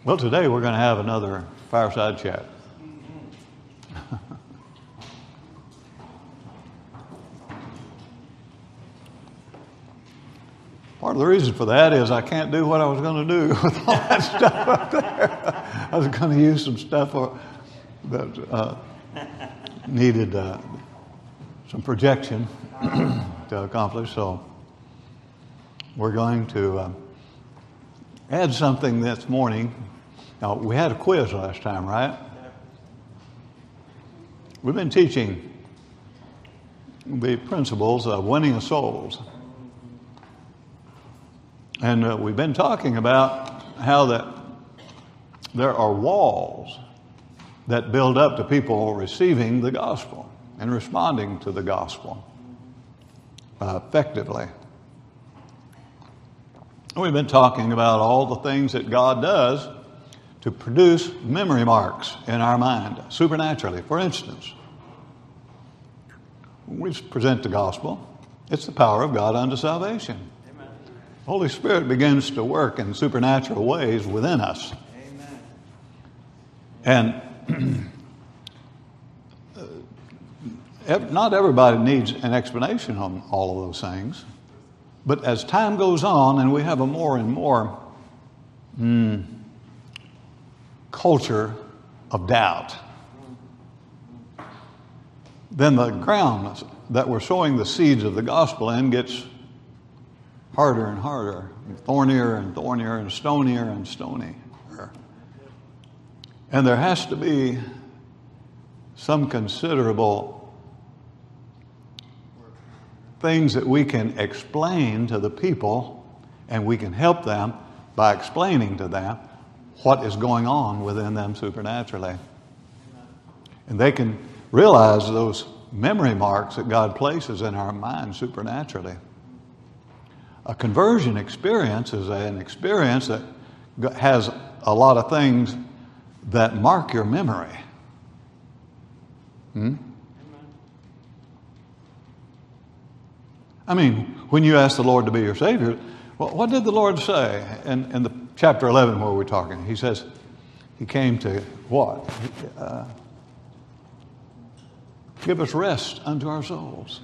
Well, today we're going to have another fireside chat. Part of the reason for that is I can't do what I was going to do with all that stuff up there. I was going to use some stuff that needed some projection to accomplish, so we're going to add something this morning. Now, we had a quiz last time, right? We've been teaching the principles of winning souls. And we've been talking about how that there are walls that build up to people receiving the gospel and responding to the gospel effectively. We've been talking about all the things that God does to produce memory marks in our mind, supernaturally. For instance, when we present the gospel, it's the power of God unto salvation. Amen. The Holy Spirit begins to work in supernatural ways within us. Amen. And not everybody needs an explanation on all of those things. But as time goes on and we have a more and more culture of doubt, then the ground that we're sowing the seeds of the gospel in gets harder and harder, thornier and thornier, and stonier and stonier. And there has to be some considerable things that we can explain to the people, and we can help them by explaining to them what is going on within them supernaturally. And they can realize those memory marks that God places in our mind supernaturally. A conversion experience is an experience that has a lot of things that mark your memory. I mean, when you ask the Lord to be your Savior, well, what did the Lord say in the chapter 11 where we're talking? He says he came to what? Give us rest unto our souls.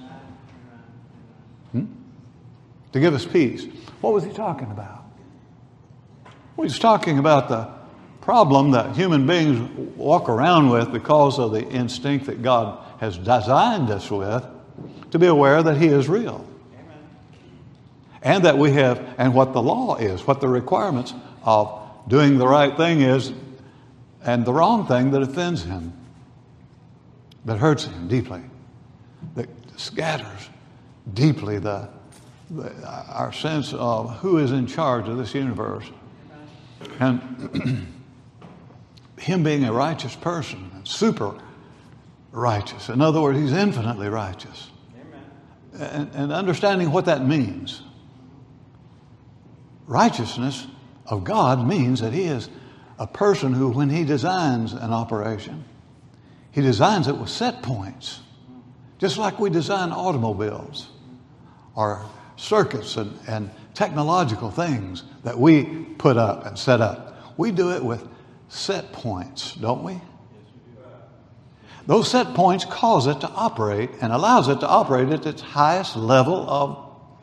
To give us peace. What was he talking about? Well, he's talking about the problem that human beings walk around with because of the instinct that God has designed us with, to be aware that he is real. And that we have, and what the law is, what the requirements of doing the right thing is, and the wrong thing that offends him, that hurts him deeply, that scatters deeply our sense of who is in charge of this universe. And him being a righteous person, super righteous. In other words, he's infinitely righteous. And understanding what that means. Righteousness of God means that he is a person who, when he designs an operation, he designs it with set points. Just like we design automobiles or circuits and technological things that we put up and set up. We do it with set points, don't we? Those set points cause it to operate and allows it to operate at its highest level of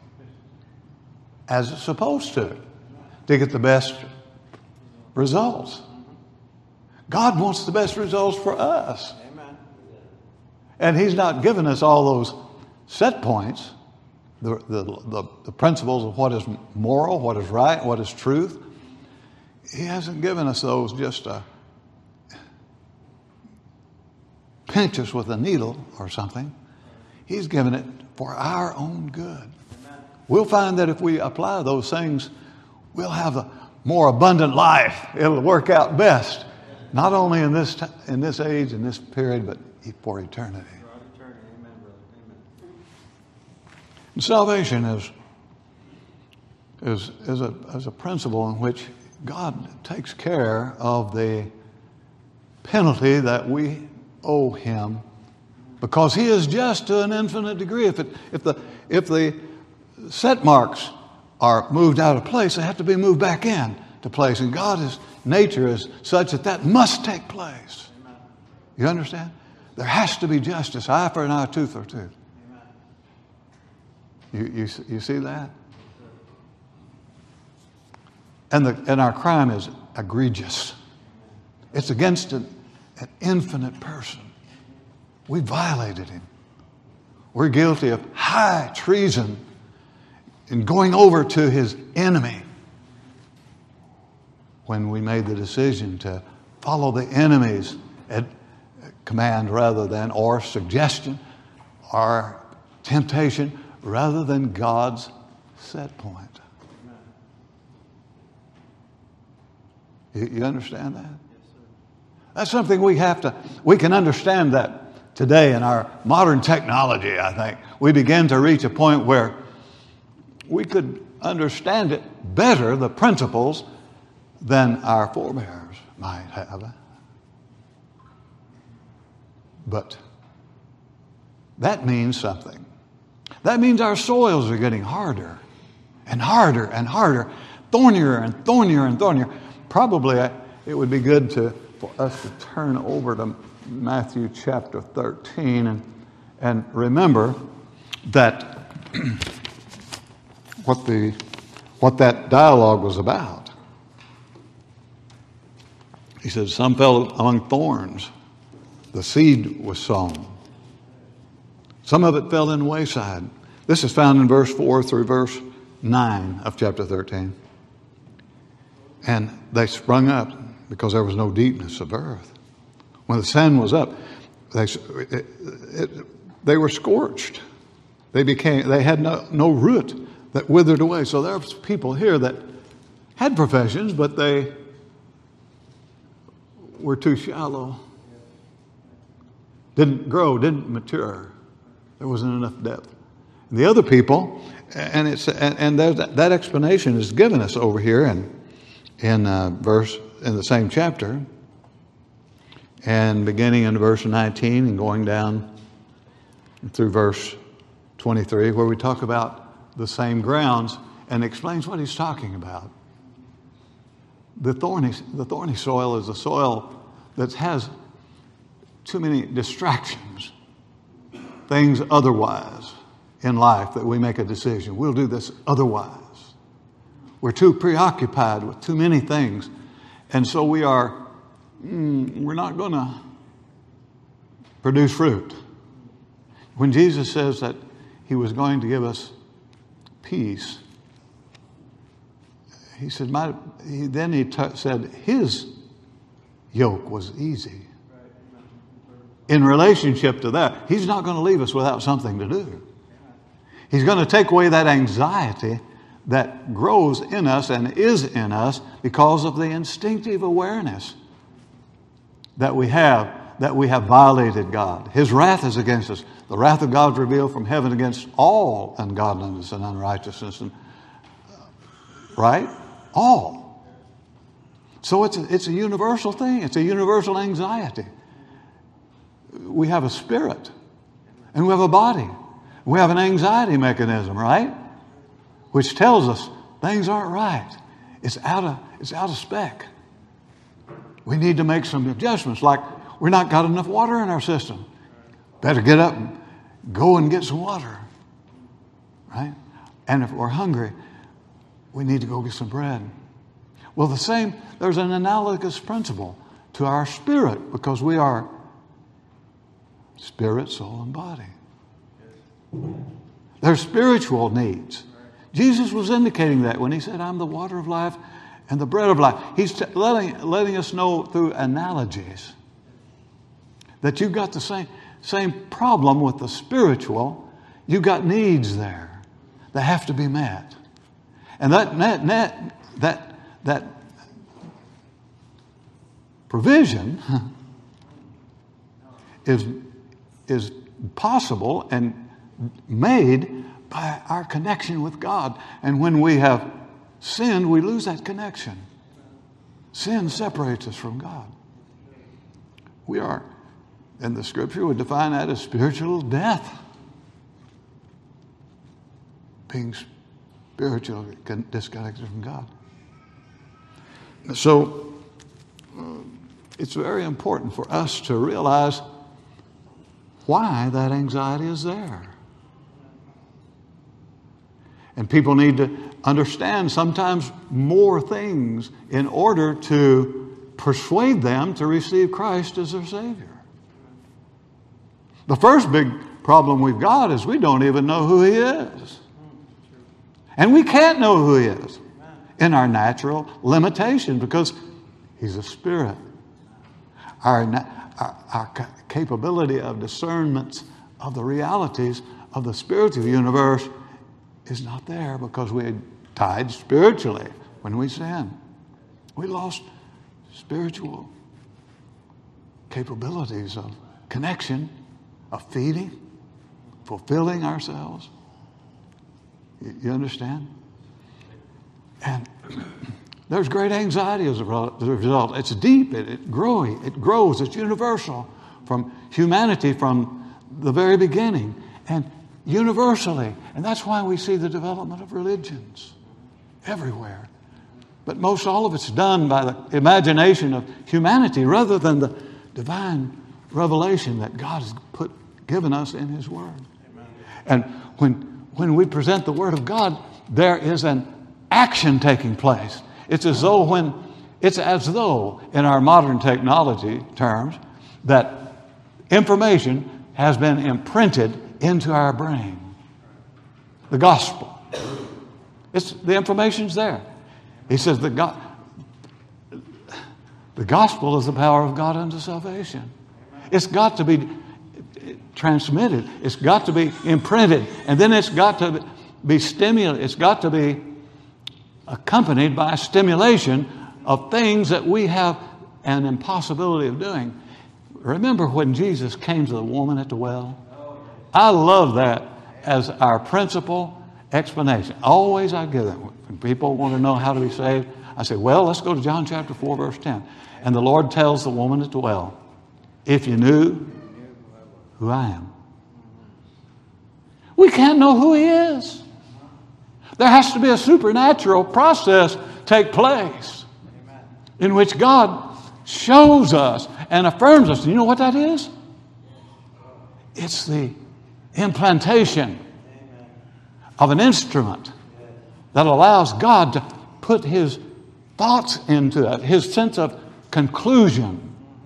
as it's supposed to get the best results. God wants the best results for us. Amen. And he's not given us all those set points, the principles of what is moral, what is right, what is truth. He hasn't given us those just to pinch us with a needle or something. He's given it for our own good. We'll find that if we apply those things, we'll have a more abundant life. It'll work out best, not only in this age, in this period, but for eternity. And salvation is a principle in which God takes care of the penalty that we owe him, because he is just to an infinite degree. If the set marks are moved out of place, they have to be moved back in to place. And God's nature is such that must take place. You understand? There has to be justice, eye for an eye, tooth for a tooth. You see that? And our crime is egregious. It's against an infinite person. We violated him. We're guilty of high treason in going over to his enemy when we made the decision to follow the enemy's command rather than, or suggestion, or temptation, rather than God's set point. You understand that? That's something we can understand that today in our modern technology, I think. We begin to reach a point where we could understand it better, the principles, than our forebears might have. But that means something. That means our soils are getting harder and harder and harder, thornier and thornier and thornier. Probably it would be good for us to turn over to Matthew chapter 13 and remember that what that dialogue was about. He said, some fell among thorns. The seed was sown. Some of it fell in the wayside. This is found in verse 4 through verse 9 of chapter 13. And they sprung up because there was no deepness of earth. When the sun was up, they were scorched. They had no root that withered away. So there's people here that had professions, but they were too shallow. Didn't grow, didn't mature. There wasn't enough depth. And the other people, and that explanation is given us over here in the same chapter, and beginning in verse 19 and going down through verse 23, where we talk about the same grounds and explains what he's talking about. The thorny soil is a soil that has too many distractions, things otherwise in life that we make a decision. We'll do this otherwise. We're too preoccupied with too many things. And so we're not going to produce fruit. When Jesus says that he was going to give us peace, he said, said his yoke was easy. In relationship to that, he's not going to leave us without something to do. He's going to take away that anxiety that grows in us and is in us because of the instinctive awareness that we have violated God. His wrath is against us. The wrath of God is revealed from heaven against all ungodliness and unrighteousness. Right? All. So it's a universal thing. It's a universal anxiety. We have a spirit and we have a body. We have an anxiety mechanism, right? Which tells us things aren't right. It's out of spec. We need to make some adjustments, like we're not got enough water in our system. Better get up and go and get some water, right? And if we're hungry, we need to go get some bread. Well, there's an analogous principle to our spirit, because we are spirit, soul, and body. There's spiritual needs. Jesus was indicating that when he said, I'm the water of life and the bread of life. He's letting us know through analogies that you've got the same problem with the spiritual. You've got needs there that have to be met. And that provision is possible and made by our connection with God. And when we have sinned, we lose that connection. Sin separates us from God. We are, and the scripture would define that as spiritual death. Being spiritually disconnected from God. So it's very important for us to realize why that anxiety is there. And people need to understand sometimes more things in order to persuade them to receive Christ as their Savior. The first big problem we've got is we don't even know who He is. And we can't know who He is in our natural limitation because He's a spirit. Our capability of discernment of the realities of the spiritual universe is not there because we had died spiritually when we sinned. We lost spiritual capabilities of connection, of feeding, fulfilling ourselves. You understand? And there's great anxiety as a result. It's deep, it grows, it's universal from humanity from the very beginning and universally. And that's why we see the development of religions everywhere. But most all of it's done by the imagination of humanity rather than the divine revelation that God has given us in His Word. And when we present the Word of God, there is an action taking place. It's as though in our modern technology terms that information has been imprinted into our brain. The gospel. The information's there. He says the gospel is the power of God unto salvation. It's got to be transmitted. It's got to be imprinted. And then it's got to be stimulated. It's got to be accompanied by a stimulation of things that we have an impossibility of doing. Remember when Jesus came to the woman at the well? I love that as our principal explanation. Always I give that. When people want to know how to be saved, I say, well, let's go to John chapter 4, verse 10. And the Lord tells the woman at the well, if you knew who I am. We can't know who He is. There has to be a supernatural process take place in which God shows us and affirms us. Do you know what that is? It's the implantation of an instrument that allows God to put His thoughts into it, His sense of conclusion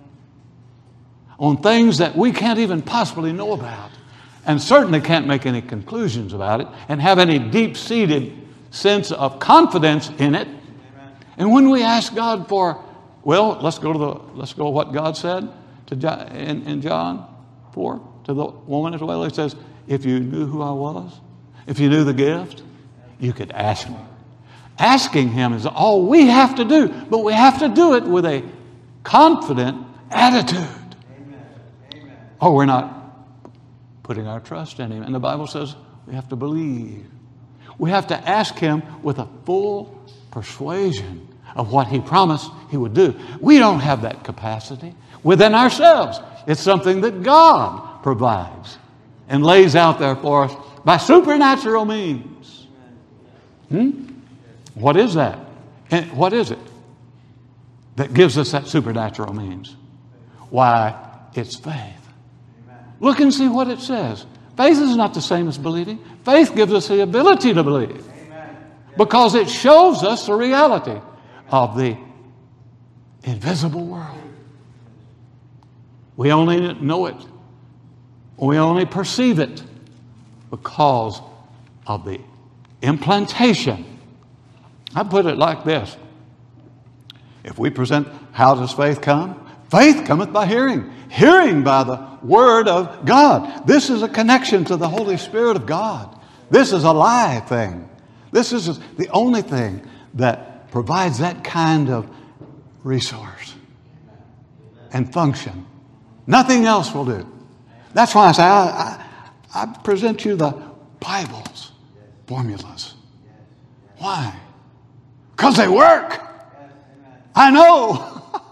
on things that we can't even possibly know about, and certainly can't make any conclusions about it, and have any deep-seated sense of confidence in it. And when we ask God for, well, let's go to what God said in John 4 to the woman at the well. He says, if you knew who I was, if you knew the gift, you could ask me. Asking Him is all we have to do, but we have to do it with a confident attitude. Or we're not putting our trust in Him. And the Bible says we have to believe. We have to ask Him with a full persuasion of what He promised He would do. We don't have that capacity within ourselves. It's something that God provides and lays out there for us by supernatural means. What is that? And what is it that gives us that supernatural means? Why, it's faith. Look and see what it says. Faith is not the same as believing. Faith gives us the ability to believe because it shows us the reality of the invisible world. We only know it. We only perceive it because of the implantation. I put it like this. If we present, how does faith come? Faith cometh by hearing. Hearing by the Word of God. This is a connection to the Holy Spirit of God. This is a live thing. This is the only thing that provides that kind of resource and function. Nothing else will do. That's why I say I present you the Bible's formulas. Why? Because they work. I know.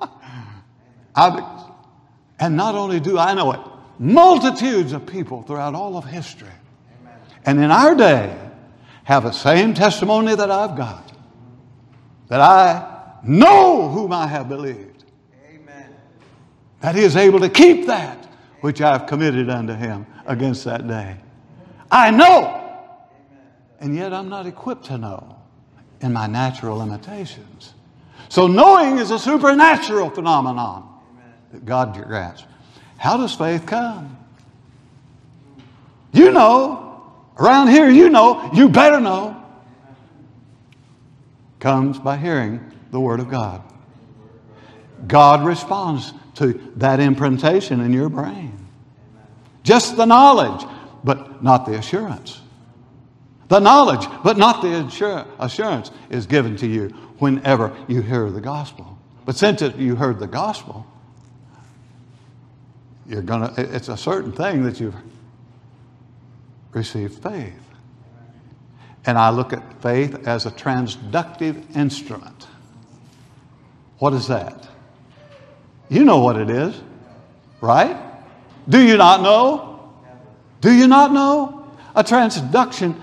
And not only do I know it, multitudes of people throughout all of history and in our day have the same testimony that I've got. That I know whom I have believed. Amen. That he is able to keep that which I have committed unto him against that day. I know, and yet I'm not equipped to know in my natural limitations. So knowing is a supernatural phenomenon that God grants. How does faith come? You know, around here you know, you better know. Comes by hearing the Word of God. God responds to that imprintation in your brain. Just the knowledge, but not the assurance. The knowledge, but not the assurance is given to you whenever you hear the gospel. But since you heard the gospel, it's a certain thing that you've received faith. And I look at faith as a transductive instrument. What is that? You know what it is, right? Do you not know? Do you not know? A transducer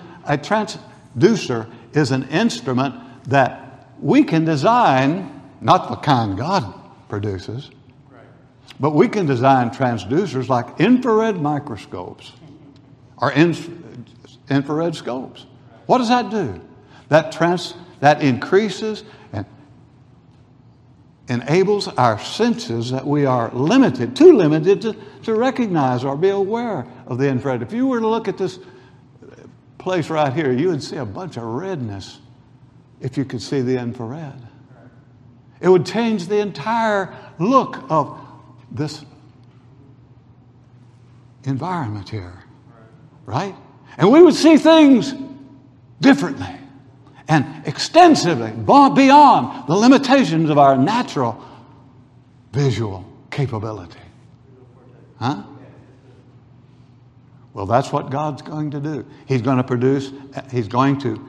is an instrument that we can design, not the kind God produces, but we can design transducers like infrared microscopes or infrared scopes. What does that do? That increases and enables our senses that we are too limited to recognize or be aware of the infrared. If you were to look at this place right here, you would see a bunch of redness if you could see the infrared. It would change the entire look of this environment here, right? And we would see things differently and extensively beyond the limitations of our natural visual capability. Huh? Well, that's what God's going to do. He's going to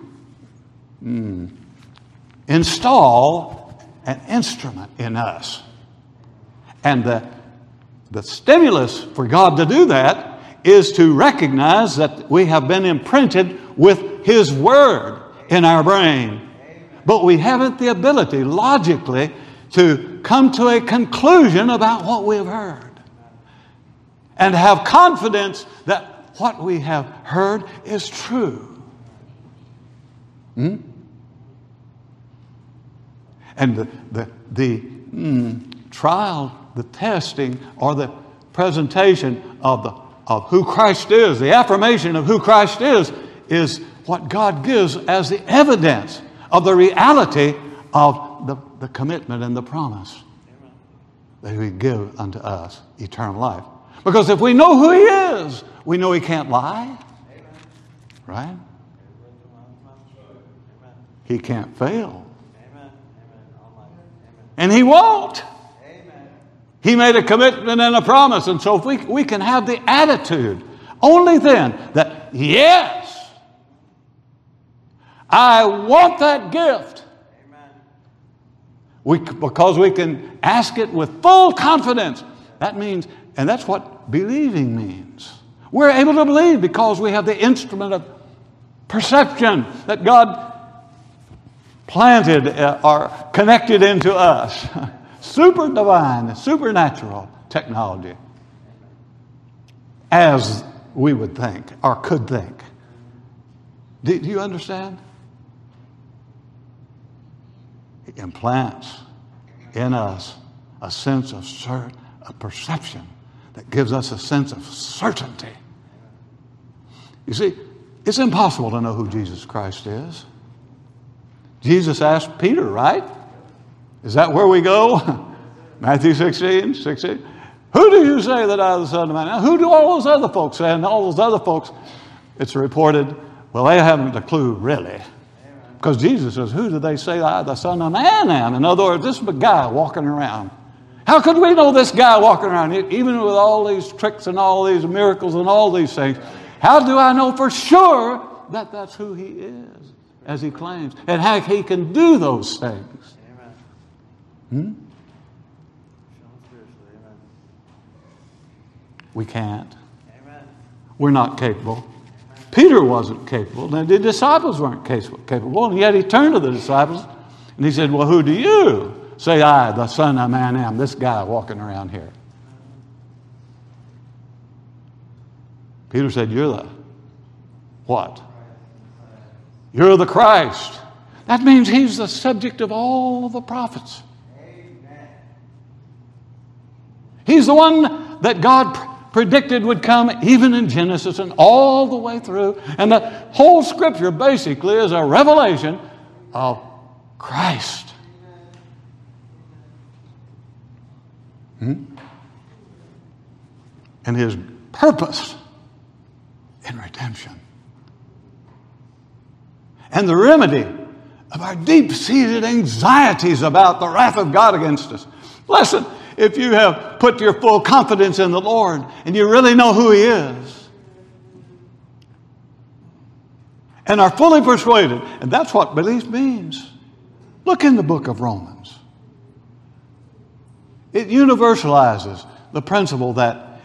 install an instrument in us. And the stimulus for God to do that is to recognize that we have been imprinted with His Word in our brain. But we haven't the ability logically to come to a conclusion about what we've heard. And have confidence that what we have heard is true. And the trial, the testing, or the presentation of who Christ is, the affirmation of who Christ is what God gives as the evidence of the reality of the commitment and the promise that He give unto us eternal life. Because if we know who He is, we know He can't lie. Right? He can't fail. And He won't. He made a commitment and a promise. And so if we can have the attitude only then that, yes, I want that gift. Because we can ask it with full confidence. That means, and that's what believing means. We're able to believe because we have the instrument of perception that God planted or connected into us. Super divine, supernatural technology. As we would think or could think. Do you understand? It implants in us a sense of a perception that gives us a sense of certainty. You see, it's impossible to know who Jesus Christ is. Jesus asked Peter, right? Is that where we go? Matthew 16. Who do you say that I am the Son of Man? Now, who do all those other folks say? And all those other folks, it's reported, well, they haven't a clue, really. Because Jesus says, who do they say I, the Son of Man, am? In other words, this is a guy walking around. How could we know this guy walking around, even with all these tricks and all these miracles and all these things? How do I know for sure that that's who He is, as He claims, and how He can do those things? We can't. We're not capable. Peter wasn't capable. And the disciples weren't capable. And yet He turned to the disciples And he said, well, who do you say I, the Son of Man, am? This guy walking around here. Peter said, you're the what? You're the Christ. That means he's the subject of all the prophets. He's the one that God predicted would come even in Genesis and all the way through. And the whole Scripture basically is a revelation of Christ. And his purpose in redemption. And the remedy of our deep-seated anxieties about the wrath of God against us. Listen, if you have put your full confidence in the Lord and you really know who He is and are fully persuaded, and that's what belief means. Look in the book of Romans. It universalizes the principle that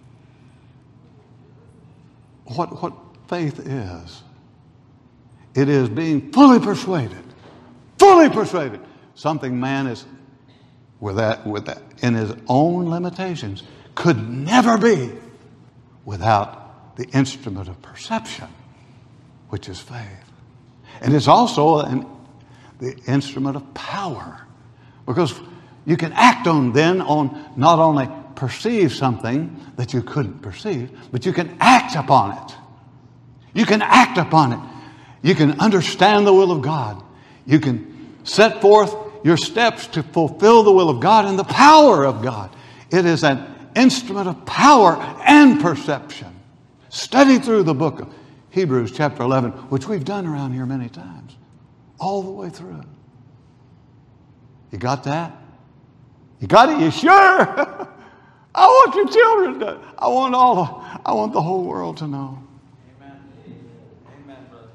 what faith is. It is being fully persuaded, something man is with that in his own limitations could never be without the instrument of perception, which is faith. And it's also the instrument of power, because you can act on not only perceive something that you couldn't perceive, but you can act upon it. You can act upon it. You can understand the will of God. You can set forth your steps to fulfill the will of God and the power of God. It is an instrument of power and perception. Study through the book of Hebrews chapter 11, which we've done around here many times, all the way through. You got that? You got it? You sure? I want your children to. I want the whole world to know. Amen. Amen, brother.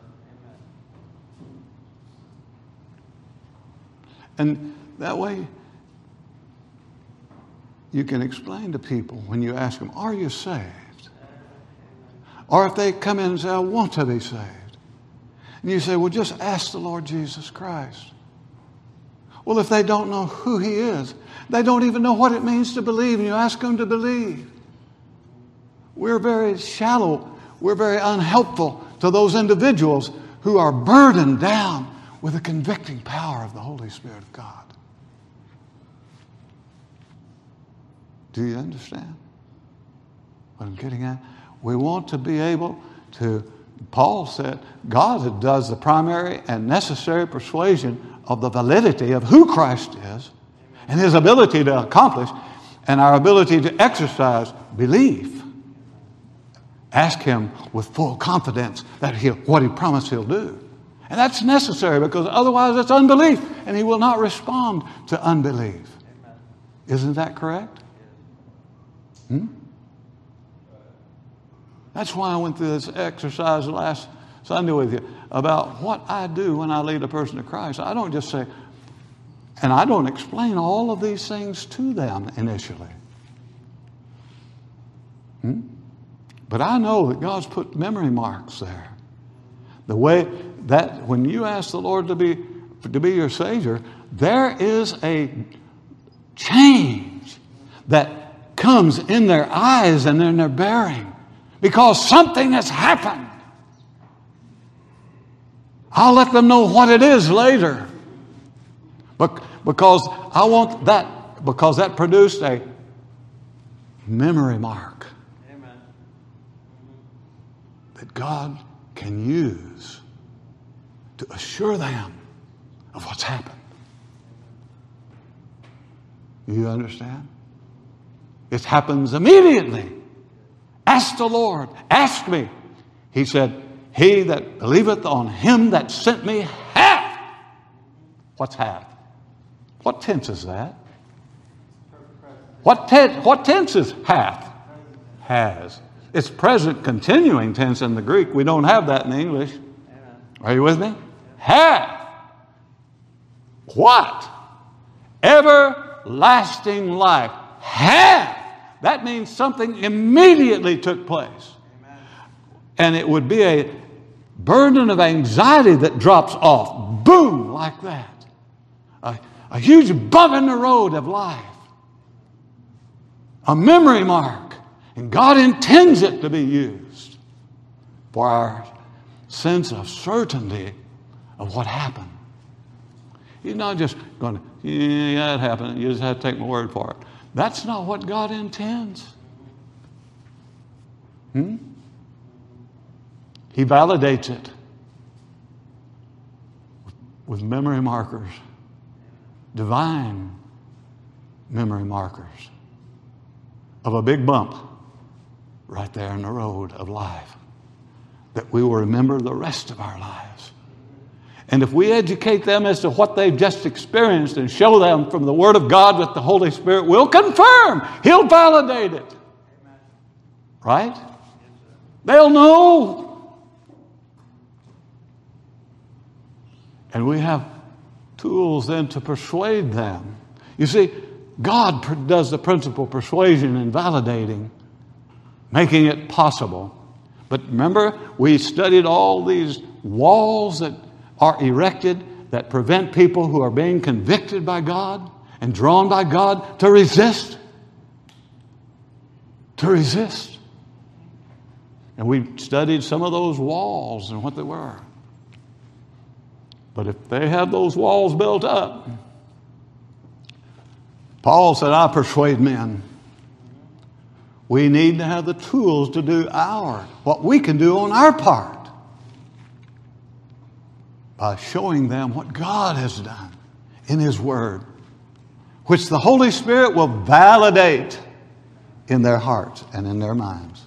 Amen. And that way, you can explain to people when you ask them, are you saved? Or if they come in and say, I want to be saved. And you say, well, just ask the Lord Jesus Christ. Well, if they don't know who He is, they don't even know what it means to believe, and you ask them to believe. We're very shallow. We're very unhelpful to those individuals who are burdened down with the convicting power of the Holy Spirit of God. Do you understand what I'm getting at? We want to be able to, Paul said, God does the primary and necessary persuasion of the validity of who Christ is and His ability to accomplish and our ability to exercise belief. Ask Him with full confidence that what He promised He'll do. And that's necessary, because otherwise it's unbelief, and He will not respond to unbelief. Amen. Isn't that correct? That's why I went through this exercise last Sunday with you about what I do when I lead a person to Christ. I don't just say, and I don't explain all of these things to them initially. But I know that God's put memory marks there. The way that when you ask the Lord to be your Savior, there is a change that comes in their eyes and in their bearing, because something has happened. I'll let them know what it is later. But because I want that, because that produced a memory mark. Amen. That God can use to assure them of what's happened. You understand? It happens immediately. Ask the Lord. Ask me. He said, he that believeth on Him that sent me hath. What's hath? What tense is that? What tense is hath? Has. It's present continuing tense in the Greek. We don't have that in English. Amen. Are you with me? Hath. What? Everlasting life. Hath. That means something immediately took place. Amen. And it would be a burden of anxiety that drops off. Boom, like that. a huge bump in the road of life. A memory mark. And God intends it to be used for our sense of certainty of what happened. He's not just going, yeah, it happened. You just have to take my word for it. That's not what God intends. He validates it with memory markers, divine memory markers of a big bump right there in the road of life that we will remember the rest of our lives. And if we educate them as to what they've just experienced and show them from the Word of God that the Holy Spirit will confirm, He'll validate it. Right? They'll know. And we have tools then to persuade them. You see, God does the principal persuasion and validating, making it possible. But remember, we studied all these walls that are erected that prevent people who are being convicted by God and drawn by God to resist. To resist. And we studied some of those walls and what they were. But if they have those walls built up, Paul said, I persuade men. We need to have the tools to do what we can do on our part by showing them what God has done in His Word, which the Holy Spirit will validate in their hearts and in their minds.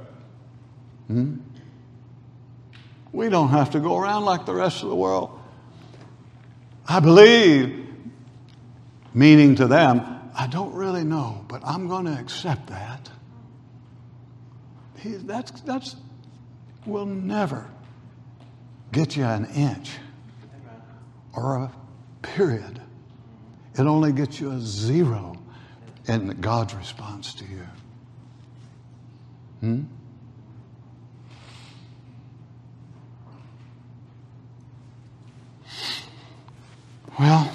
We don't have to go around like the rest of the world. I believe, meaning to them, I don't really know, but I'm going to accept that. That's will never get you an inch or a period. It only gets you a zero in God's response to you. Well,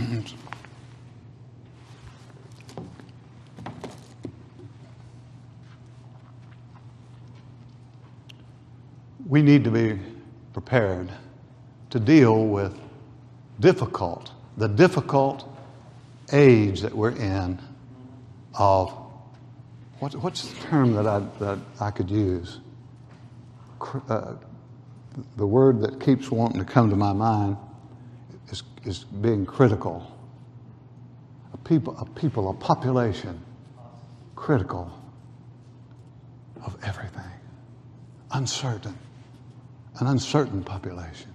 we need to be prepared to deal with the difficult age that we're in of, what's the term that I could use? The word that keeps wanting to come to my mind is being critical. A population critical of everything. Uncertain. An uncertain population.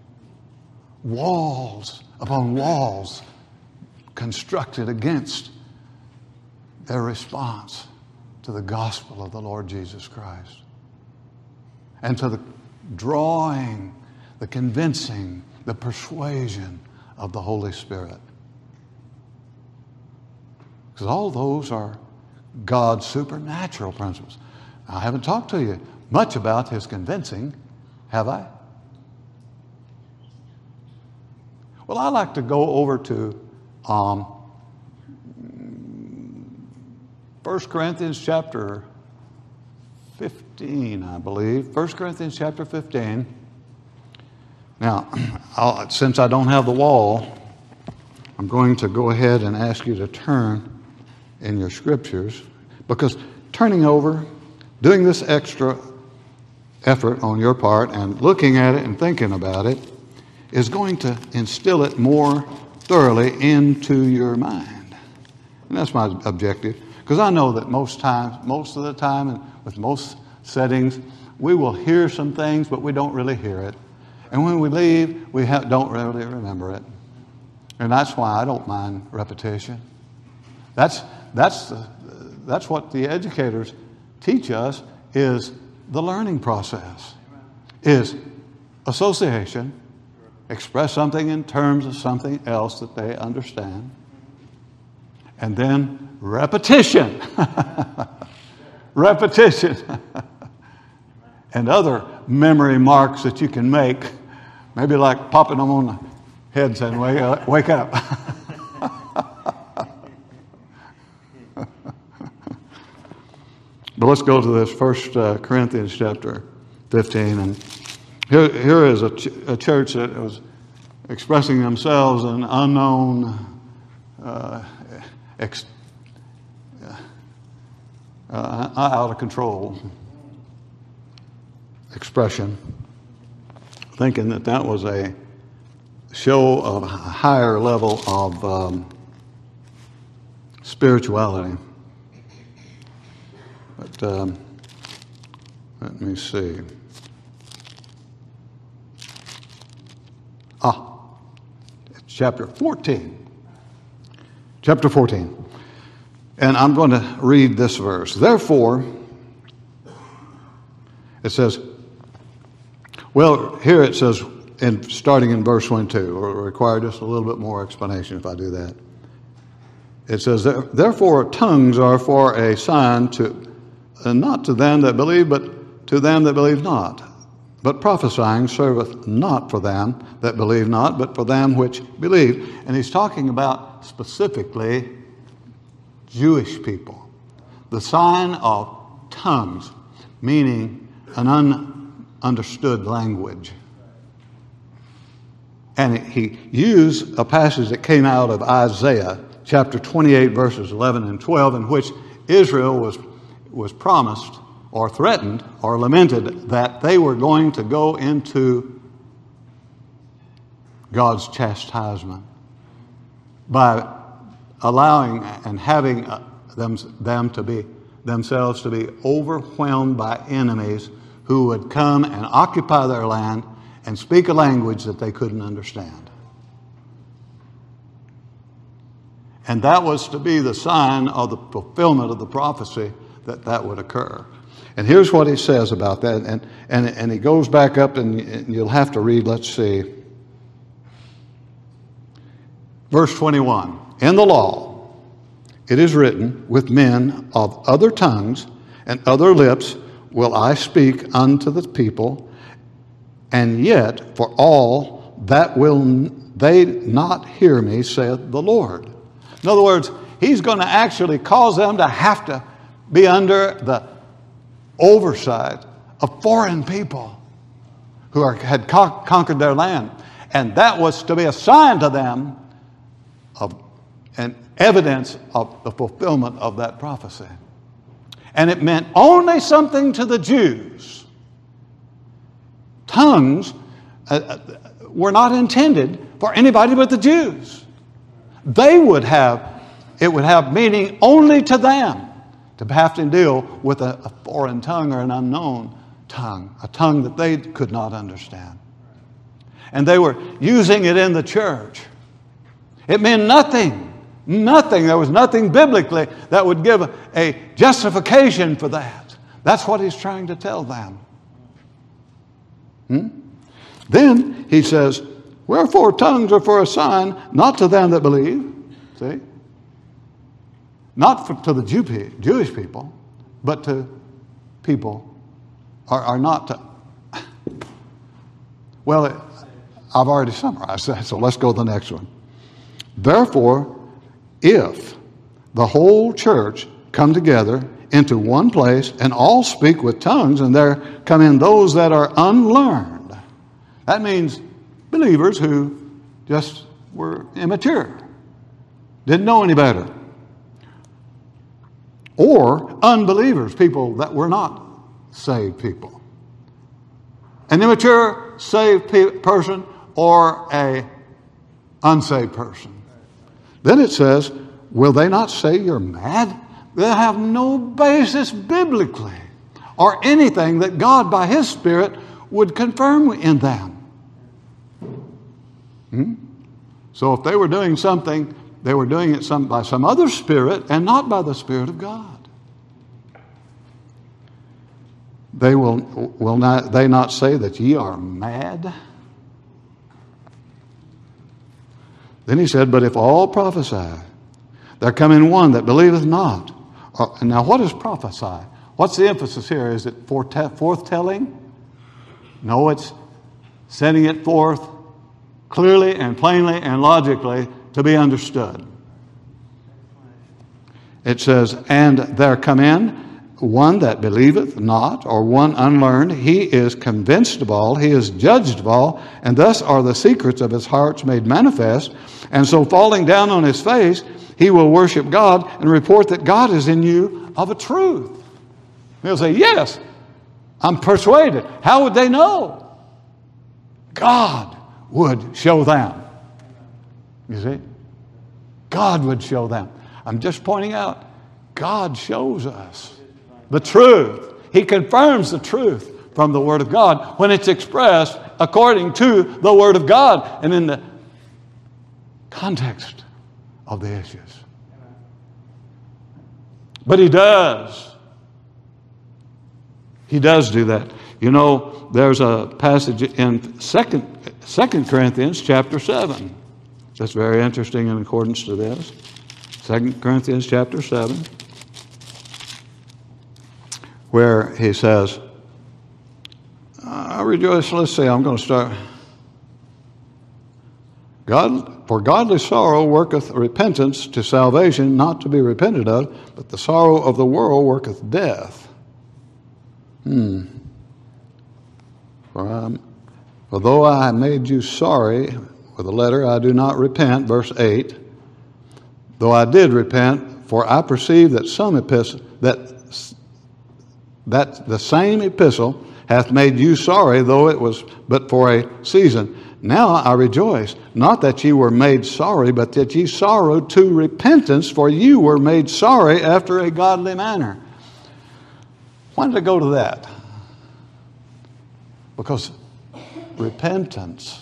Walls upon walls constructed against their response to the gospel of the Lord Jesus Christ. And to the drawing, the convincing, the persuasion of the Holy Spirit. Because all those are God's supernatural principles. I haven't talked to you much about His convincing, have I? Well, I like to go over to 1 Corinthians chapter 15, I believe. 1 Corinthians chapter 15. Now, since I don't have the wall, I'm going to go ahead and ask you to turn in your scriptures, because turning over, doing this extra effort on your part and looking at it and thinking about it is going to instill it more thoroughly into your mind. And that's my objective, because I know that most of the time, and with most settings, we will hear some things, but we don't really hear it. And when we leave, we don't really remember it. And that's why I don't mind repetition. That's what the educators teach us, is the learning process. Is association, express something in terms of something else that they understand. And then repetition. Repetition. And other memory marks that you can make. Maybe like popping them on the head saying, wake up. But let's go to this 1 Corinthians chapter 15. And here is a church that was expressing themselves in unknown, out of control expression, thinking that was a show of a higher level of spirituality. But let me see. It's chapter 14. Chapter 14. And I'm going to read this verse. Therefore, it says, well, here it says, starting in verse 22, it'll require just a little bit more explanation if I do that. It says, therefore tongues are for a sign not to them that believe, but to them that believe not. But prophesying serveth not for them that believe not, but for them which believe. And he's talking about specifically Jewish people. The sign of tongues, meaning an ununderstood language. And he used a passage that came out of Isaiah chapter 28, verses 11 and 12, in which Israel was promised or threatened or lamented that they were going to go into God's chastisement by allowing and having themselves to be overwhelmed by enemies who would come and occupy their land and speak a language that they couldn't understand. And that was to be the sign of the fulfillment of the prophecy that would occur. And here's what he says about that. And he goes back up, and you'll have to read, let's see. Verse 21. In the law, it is written, with men of other tongues and other lips will I speak unto the people, and yet for all that will they not hear me, saith the Lord. In other words, he's going to actually cause them to have to be under the oversight of foreign people who had conquered their land. And that was to be a sign to them of an evidence of the fulfillment of that prophecy. And it meant only something to the Jews. Tongues were not intended for anybody but the Jews. It would have meaning only to them to have to deal with a foreign tongue or an unknown tongue, a tongue that they could not understand. And they were using it in the church. It meant nothing. Nothing. There was nothing biblically that would give a justification for that. That's what he's trying to tell them. Then he says, wherefore tongues are for a sign, not to them that believe. See? Not to the Jewish people, but to people are not to. Well, I've already summarized that, so let's go to the next one. Therefore, if the whole church come together into one place and all speak with tongues, and there come in those that are unlearned. That means believers who just were immature, didn't know any better. Or unbelievers, people that were not saved people. An immature saved person or a unsaved person. Then it says, will they not say you're mad? They have no basis biblically or anything that God by His Spirit would confirm in them. So if they were doing something, they were doing it by some other spirit and not by the Spirit of God. Will not they not say that ye are mad? Then he said, but if all prophesy, there come in one that believeth not. Now what is prophesy? What's the emphasis here? Is it forthtelling? No, it's setting it forth clearly and plainly and logically to be understood. It says, and there come in one that believeth not, or one unlearned, he is convinced of all, he is judged of all, and thus are the secrets of his hearts made manifest. And so falling down on his face, he will worship God and report that God is in you of a truth. He'll say, yes, I'm persuaded. How would they know? God would show them. You see? God would show them. I'm just pointing out, God shows us the truth. He confirms the truth from the Word of God when it's expressed according to the Word of God and in the context of the issues. But He does. He does do that. You know, there's a passage in 2 Corinthians chapter 7 that's very interesting in accordance to this. 2 Corinthians chapter 7, where he says, I rejoice, let's see, I'm going to start. For godly sorrow worketh repentance to salvation, not to be repented of, but the sorrow of the world worketh death. For though I made you sorry with a letter, I do not repent, verse 8. Though I did repent, for I perceive that that the same epistle hath made you sorry, though it was but for a season. Now I rejoice, not that ye were made sorry, but that ye sorrowed to repentance, for you were made sorry after a godly manner. Why did I go to that? Because repentance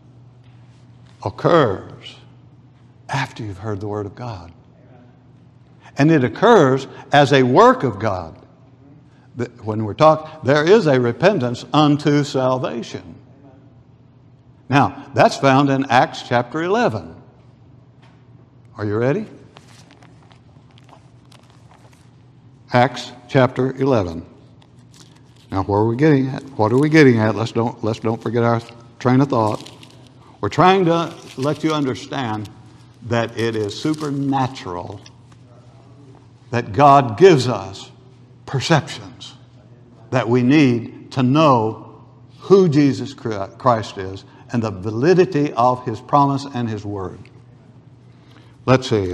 occurs after you've heard the Word of God. And it occurs as a work of God. When we're talking, there is a repentance unto salvation. Now, that's found in Acts chapter 11. Are you ready? Acts chapter 11. Now, where are we getting at? What are we getting at? Let's don't forget our train of thought. We're trying to let you understand that it is supernatural, that God gives us perceptions that we need to know who Jesus Christ is and the validity of His promise and His word. Let's see.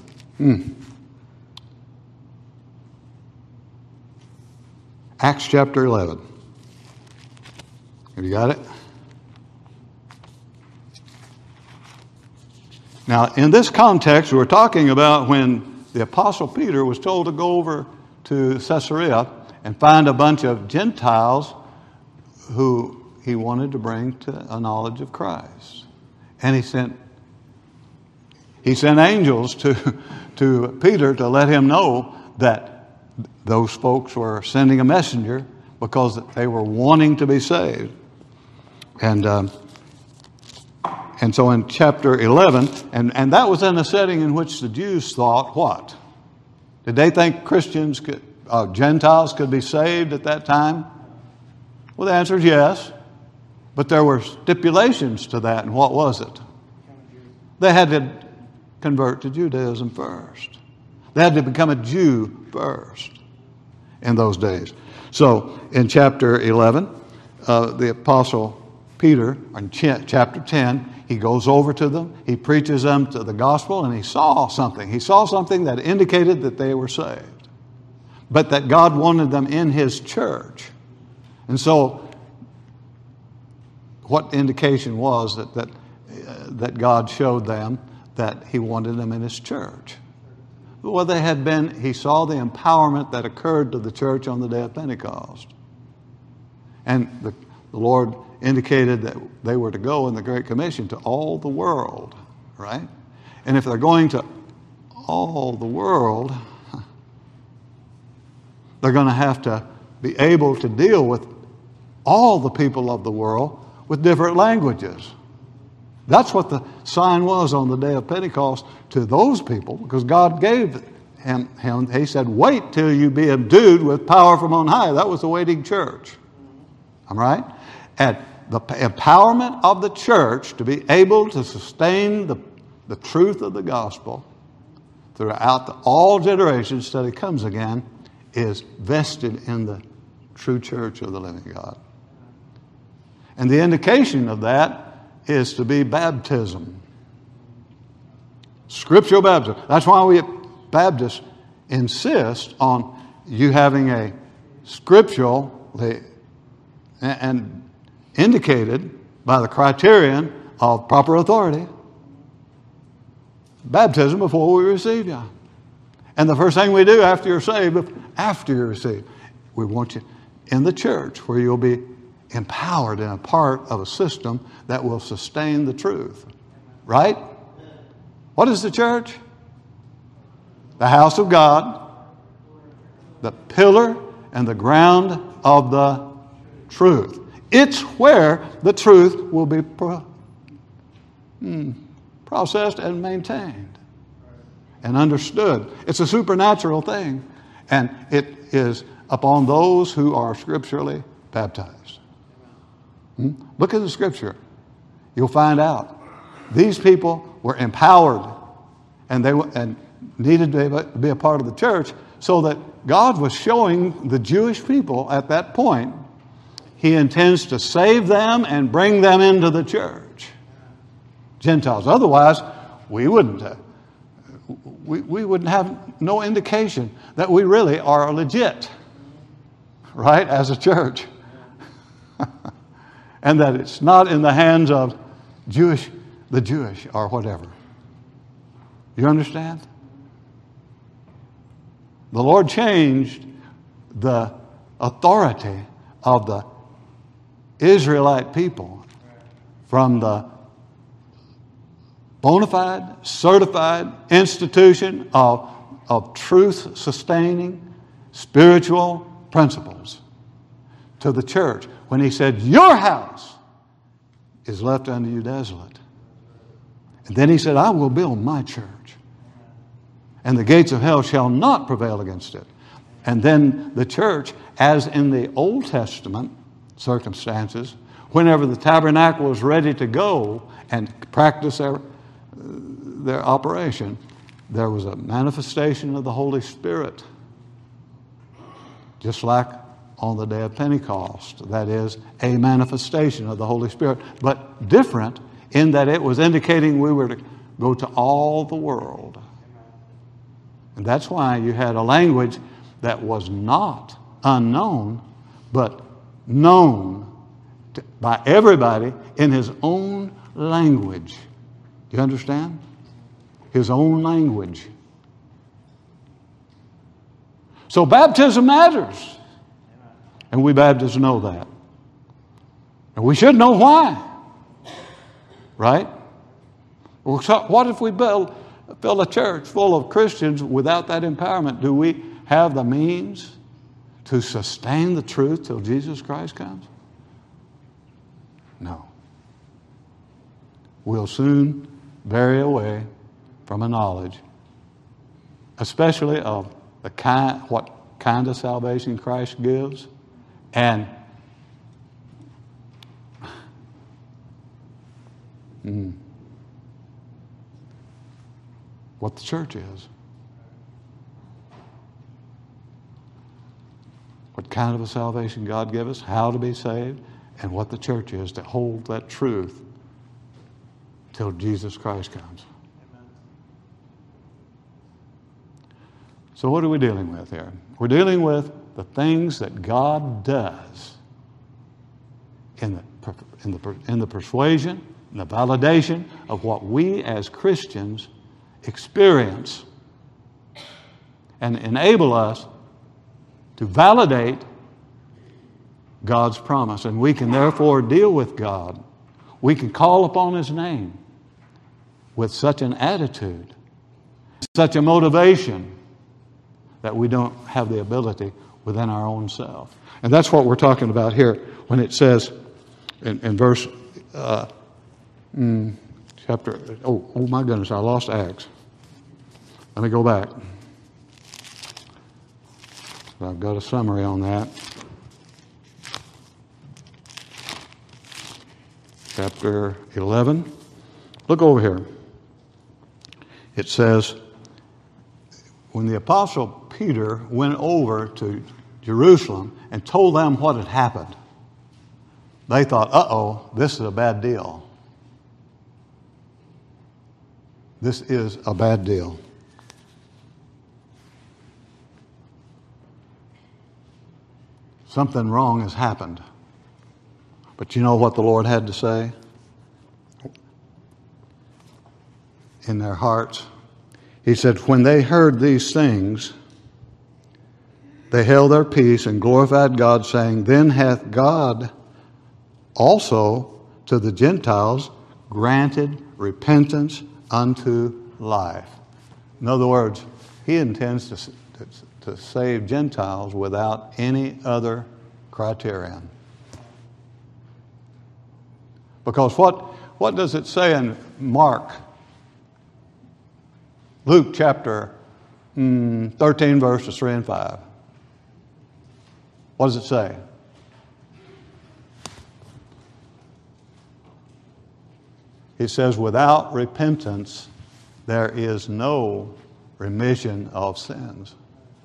Acts chapter 11. Have you got it? Now, in this context, we're talking about when the Apostle Peter was told to go over to Caesarea and find a bunch of Gentiles who he wanted to bring to a knowledge of Christ. And he sent angels to Peter to let him know that those folks were sending a messenger because they were wanting to be saved. And so in chapter 11, and that was in a setting in which the Jews thought what? Did they think Gentiles could be saved at that time? Well, the answer is yes. But there were stipulations to that, and what was it? They had to convert to Judaism first. They had to become a Jew first in those days. So in chapter 11, the Apostle Peter, in chapter 10, he goes over to them, he preaches them to the gospel, and he saw something. He saw something that indicated that they were saved, but that God wanted them in His church. And so what indication was that God showed them that He wanted them in His church? Well, he saw the empowerment that occurred to the church on the day of Pentecost. And the Lord indicated that they were to go in the Great Commission to all the world, right? And if they're going to all the world, they're going to have to be able to deal with all the people of the world with different languages. That's what the sign was on the day of Pentecost to those people, because God gave him, He said, wait till you be endued with power from on high. That was the waiting church. All right? And the empowerment of the church to be able to sustain the truth of the gospel throughout all generations till He comes again is vested in the true church of the living God. And the indication of that is to be baptism. Scriptural baptism. That's why we Baptists insist on you having a scriptural and indicated by the criterion of proper authority baptism before we receive you. And the first thing we do after you're saved, we want you in the church where you'll be empowered and a part of a system that will sustain the truth. Right? What is the church? The house of God, the pillar and the ground of the truth. It's where the truth will be processed and maintained and understood. It's a supernatural thing, and it is upon those who are scripturally baptized. Look at the scripture. You'll find out. These people were empowered and they needed to be a part of the church, so that God was showing the Jewish people at that point He intends to save them and bring them into the church. Gentiles. Otherwise, we wouldn't have no indication that we really are legit, right, as a church. And that it's not in the hands of the Jewish or whatever. You understand? The Lord changed the authority of the Israelite people from the bona fide, certified institution of truth-sustaining spiritual principles to the church when He said, your house is left unto you desolate. And then He said, I will build my church, and the gates of hell shall not prevail against it. And then the church, as in the Old Testament circumstances, whenever the tabernacle was ready to go and practice their operation, there was a manifestation of the Holy Spirit, just like on the day of Pentecost. That is, a manifestation of the Holy Spirit, but different in that it was indicating we were to go to all the world. And that's why you had a language that was not unknown, but known by everybody in his own language. Do you understand? His own language. So baptism matters. And we Baptists know that. And we should know why. Right? Well, so what if we fill a church full of Christians without that empowerment? Do we have the means to sustain the truth till Jesus Christ comes? No. We'll soon vary away from a knowledge, especially of what kind of salvation Christ gives, and what the church is. What kind of a salvation God gives us, how to be saved, and what the church is to hold that truth till Jesus Christ comes. Amen. So what are we dealing with here? We're dealing with the things that God does in the persuasion, in the validation of what we as Christians experience, and enable us to validate God's promise. And we can therefore deal with God. We can call upon His name with such an attitude, such a motivation, that we don't have the ability within our own self. And that's what we're talking about here when it says in verse chapter, oh my goodness, I lost Acts. Let me go back. I've got a summary on that. Chapter 11. Look over here. It says, when the Apostle Peter went over to Jerusalem and told them what had happened, they thought, uh-oh, this is a bad deal. This is a bad deal. Something wrong has happened. But you know what the Lord had to say? In their hearts. He said, when they heard these things, they held their peace and glorified God, saying, then hath God also to the Gentiles granted repentance unto life. In other words, he intends to save Gentiles without any other criterion. Because what does it say in Luke chapter 13, verses 3 and 5? What does it say? It says, without repentance, there is no remission of sins.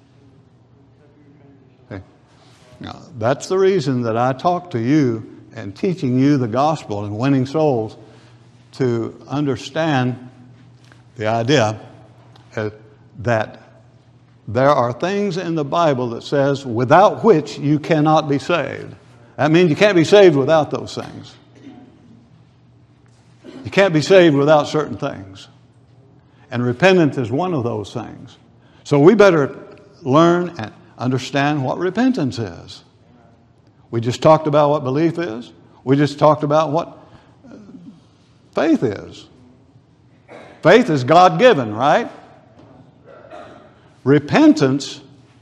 Okay. Now, that's the reason that I talk to you and teaching you the gospel and winning souls, to understand the idea that there are things in the Bible that says without which you cannot be saved. That means you can't be saved without those things. You can't be saved without certain things. And repentance is one of those things. So we better learn and understand what repentance is. We just talked about what belief is. We just talked about what faith is. Faith is God-given, right? Repentance,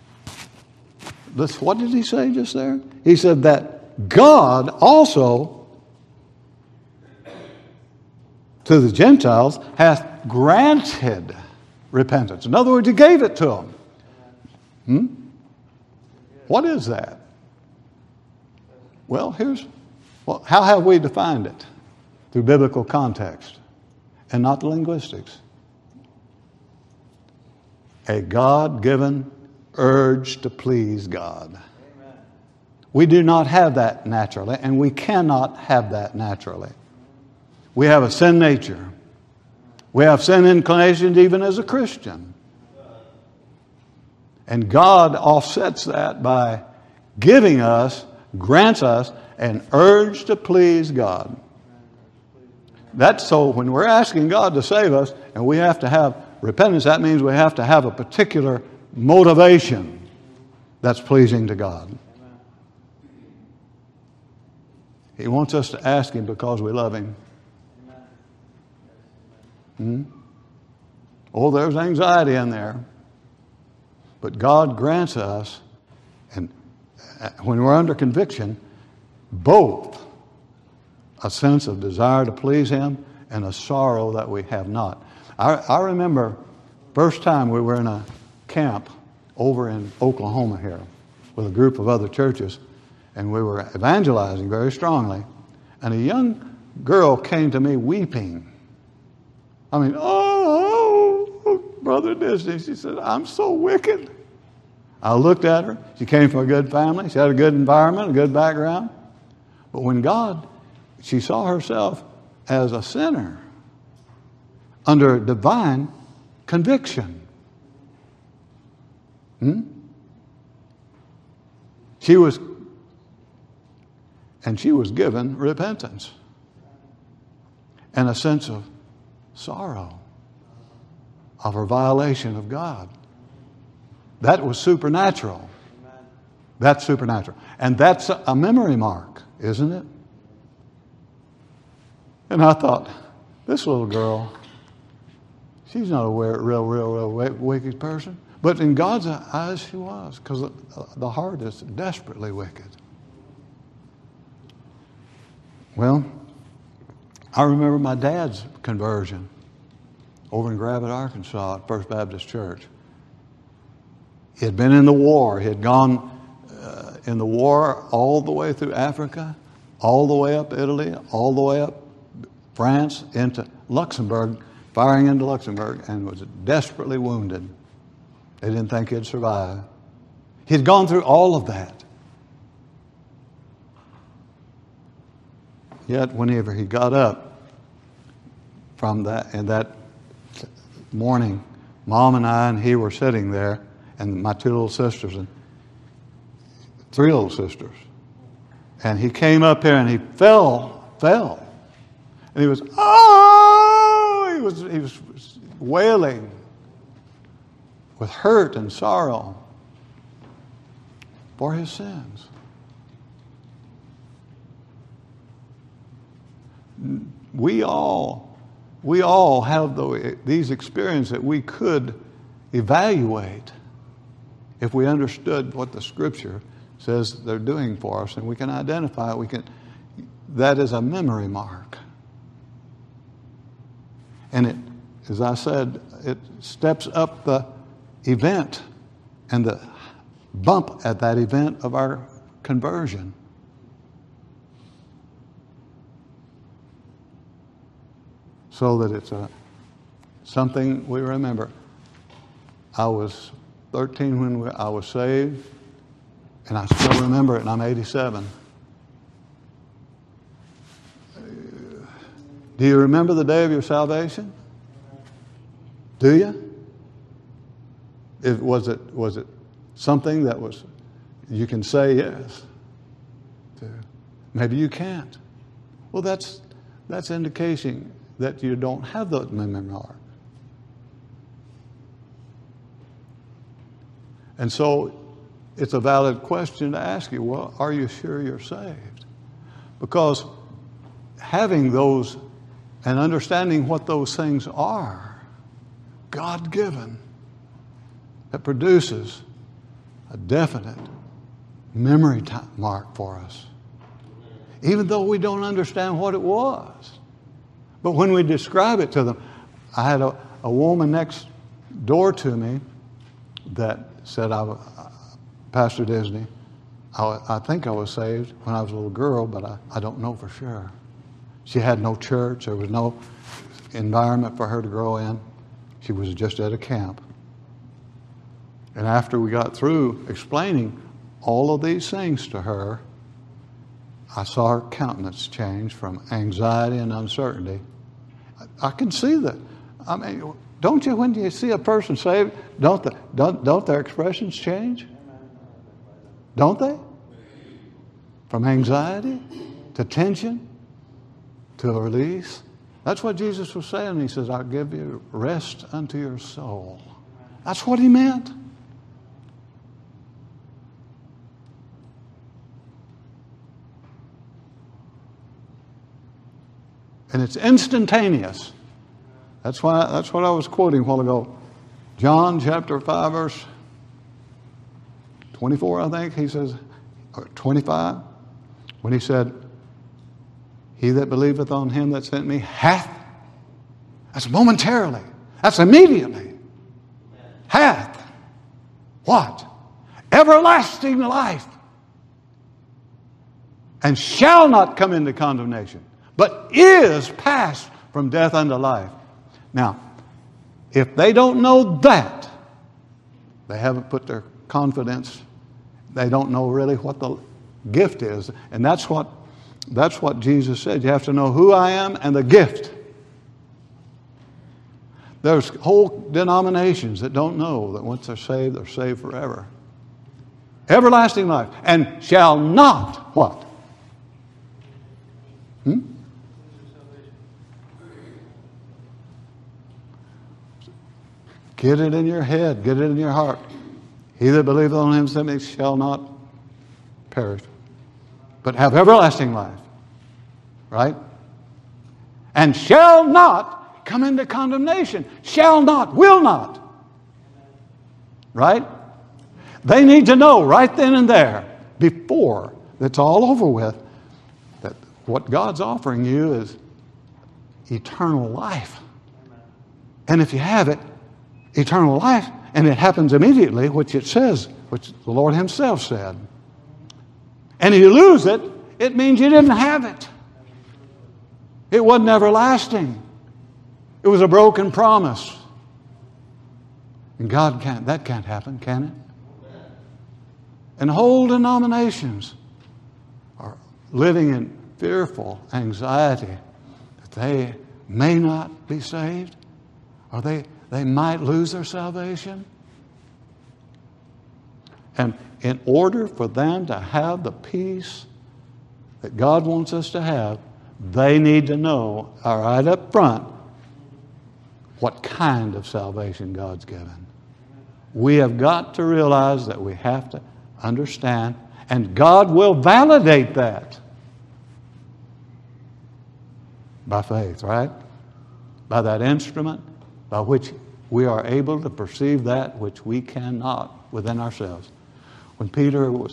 what did he say just there? He said that God also, to the Gentiles, hath granted repentance. In other words, he gave it to them. What is that? Well, how have we defined it? Through biblical context and not the linguistics. A God-given urge to please God. Amen. We do not have that naturally, and we cannot have that naturally. We have a sin nature. We have sin inclinations even as a Christian. And God offsets that by giving us, grants us an urge to please God. That's so when we're asking God to save us and we have to have repentance, that means we have to have a particular motivation that's pleasing to God. He wants us to ask Him because we love Him. Oh, there's anxiety in there. But God grants us, and when we're under conviction, both a sense of desire to please Him and a sorrow that we have not. I remember first time we were in a camp over in Oklahoma here with a group of other churches, and we were evangelizing very strongly, and a young girl came to me weeping. I mean, oh, Brother Disney, she said, I'm so wicked. I looked at her. She came from a good family. She had a good environment, a good background. But when she saw herself as a sinner under divine conviction. She was given repentance and a sense of sorrow of her violation of God. That was supernatural. That's supernatural. And that's a memory mark, isn't it? And I thought, this little girl, she's not a real wicked person. But in God's eyes, she was, because the heart is desperately wicked. Well, I remember my dad's conversion over in Gravette, Arkansas at First Baptist Church. He had been in the war. He had gone in the war all the way through Africa, all the way up Italy, all the way up France, into Luxembourg, firing into Luxembourg, and was desperately wounded. They didn't think he'd survive. He'd gone through all of that. Yet whenever he got up from that, and that morning, Mom and I and he were sitting there, and my two little sisters and three little sisters. And he came up here and he fell. And he was, oh! He was wailing with hurt and sorrow for his sins. We all have these experiences that we could evaluate if we understood what the Scripture says they're doing for us, and we can identify it. That is a memory mark. And it, as I said, it steps up the event and the bump at that event of our conversion. So that it's something we remember. I was 13 when I was saved, and I still remember it, and I'm 87. Do you remember the day of your salvation? Do you? Was it something that was you can say yes to? Maybe you can't. Well, that's indication that you don't have the memory mark. And so it's a valid question to ask you, well, are you sure you're saved? Because having those and understanding what those things are, God-given, that produces a definite memory mark for us. Even though we don't understand what it was. But when we describe it to them, I had a woman next door to me that said, Pastor Disney, I think I was saved when I was a little girl, but I don't know for sure. She had no church. There was no environment for her to grow in. She was just at a camp. And after we got through explaining all of these things to her, I saw her countenance change from anxiety and uncertainty. I can see that. I mean, don't you, when you see a person saved, don't their expressions change? Don't they? From anxiety to tension to a release. That's what Jesus was saying. He says, I'll give you rest unto your soul. That's what he meant. And it's instantaneous. That's what I was quoting a while ago. John chapter 5, verse 24, I think, he says, or 25, when he said, he that believeth on him that sent me hath. That's momentarily. That's immediately. Hath. What? Everlasting life. And shall not come into condemnation, but is passed from death unto life. Now, if they don't know that, they haven't put their confidence, they don't know really what the gift is. And that's what Jesus said. You have to know who I am and the gift. There's whole denominations that don't know that once they're saved forever. Everlasting life. And shall not what? Get it in your head. Get it in your heart. He that believeth on him shall not perish, but have everlasting life. Right? And shall not come into condemnation. Shall not. Will not. Right? They need to know right then and there, before it's all over with, that what God's offering you is eternal life. And if you have it, eternal life, and it happens immediately, which it says, which the Lord himself said. And if you lose it, it means you didn't have it. It wasn't everlasting. It was a broken promise. And that can't happen, can it? And whole denominations are living in fearful anxiety that they may not be saved, or they might lose their salvation. And in order for them to have the peace that God wants us to have, they need to know right up front what kind of salvation God's given. We have got to realize that we have to understand, and God will validate that by faith, right? By that instrument by which we are able to perceive that which we cannot within ourselves. When Peter was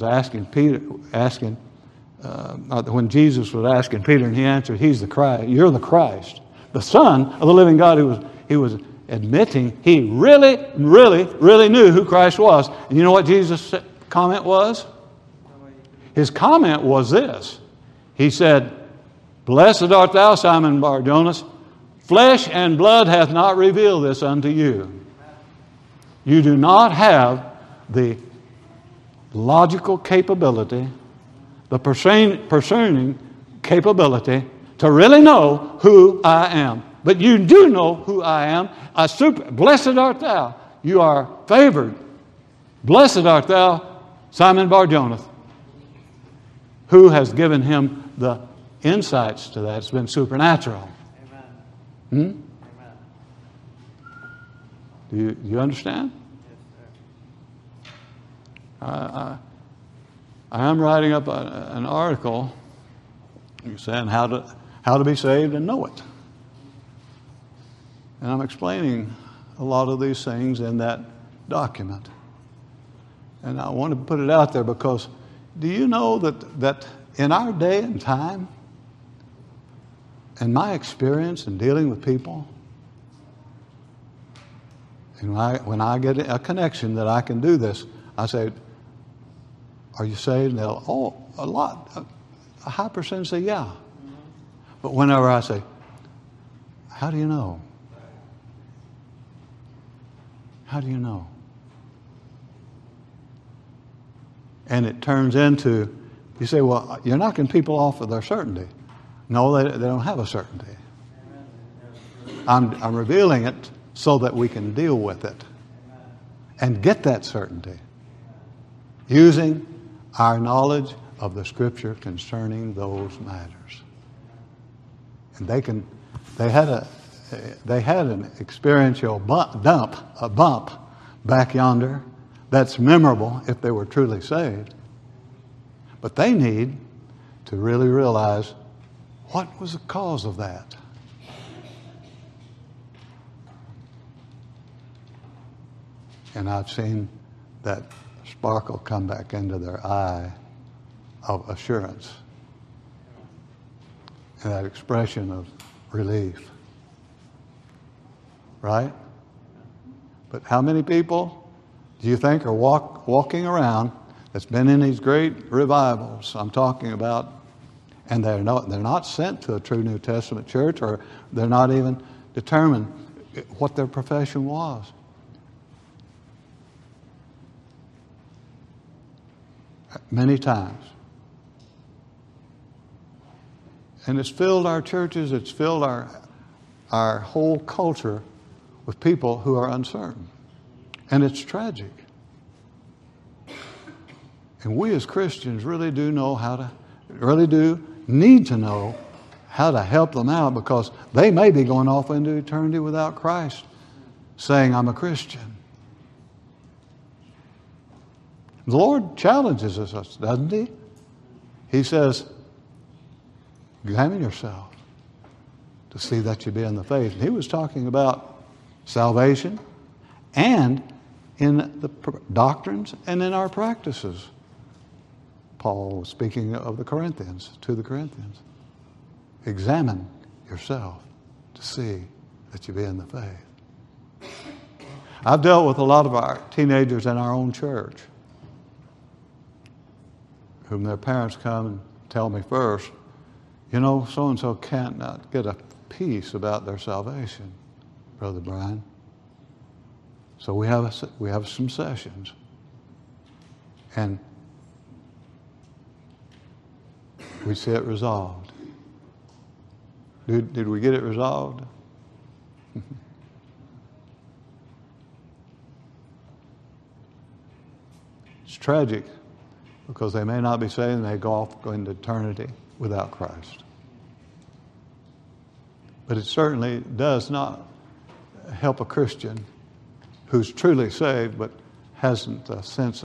when Jesus was asking Peter, and he answered, "He's the Christ. You're the Christ, the Son of the living God." He was admitting he really, really, really knew who Christ was. And you know what Jesus' comment was? His comment was this. He said, "Blessed art thou, Simon Bar-Jonas. Flesh and blood hath not revealed this unto you." You do not have the logical capability, the discerning capability to really know who I am. But you do know who I am. Blessed art thou. You are favored. Blessed art thou, Simon Bar-Jonas. Who has given him the insights to that? It's been supernatural. Amen. Do you understand? Yes, I am writing up an article saying how to be saved and know it. And I'm explaining a lot of these things in that document. And I want to put it out there because do you know that in our day and time, in my experience in dealing with people, and when I get a connection that I can do this, I say, "Are you saved?" And they'll, a high percentage say, "Yeah." But whenever I say, "How do you know? How do you know?" And it turns into, you say, "Well, you're knocking people off of their certainty." No, they don't have a certainty. I'm revealing it so that we can deal with it and get that certainty using our knowledge of the Scripture concerning those matters. And they had an experiential bump back yonder that's memorable if they were truly saved. But they need to really realize what was the cause of that. And I've seen that sparkle come back into their eye of assurance and that expression of relief. Right? But how many people do you think are walking around that's been in these great revivals I'm talking about, and they're not sent to a true New Testament church, or they're not even determined what their profession was? Many times. And it's filled our churches, it's filled our whole culture with people who are uncertain. And it's tragic. And we as Christians really do need to know how to help them out, because they may be going off into eternity without Christ, saying, "I'm a Christian." The Lord challenges us, doesn't He? He says, examine yourself to see that you be in the faith. And He was talking about salvation and in the doctrines and in our practices. Paul was speaking of the Corinthians, to the Corinthians. Examine yourself to see that you be in the faith. I've dealt with a lot of our teenagers in our own church, whom their parents come and tell me first, "You know, so-and-so can't not get a peace about their salvation, Brother Brian. So we have some sessions. And we see it resolved. Did we get it resolved? It's tragic because they may not be saved and they go into eternity without Christ. But it certainly does not help a Christian who's truly saved but hasn't a sense